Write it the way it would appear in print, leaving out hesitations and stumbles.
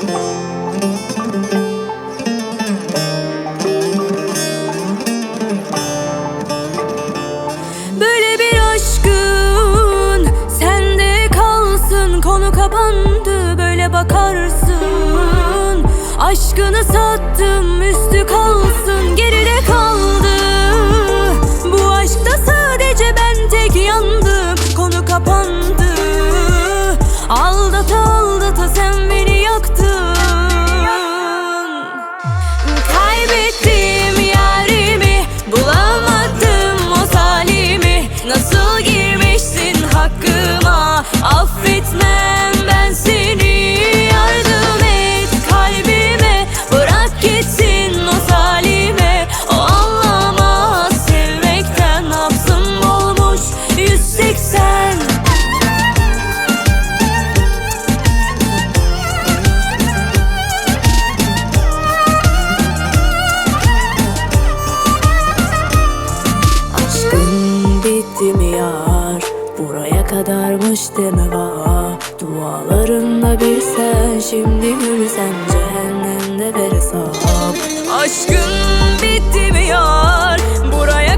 Böyle bir aşkın sende kalsın, konu kapandı, böyle bakarsın. Aşkını sattım, üstü kalsın, geride kaldı. Bu aşkta sadece ben tek yandım, konu kapandı. Aldata aldata sen beni yaktın. Kaybettim yarimi, bulamadım o salimi. Nasıl girmişsin hakkıma, affetmem ben seni. Yardım et kalbime, bırak gitsin o salime. O anlamaz sevmekten, nabzım olmuş 180. Aşkın bitti mi yar? Buraya kadarmış deme var. Dualarında bir sen, şimdi gülsen cehennemde ver hesap. Aşkın bitti mi yar? Buraya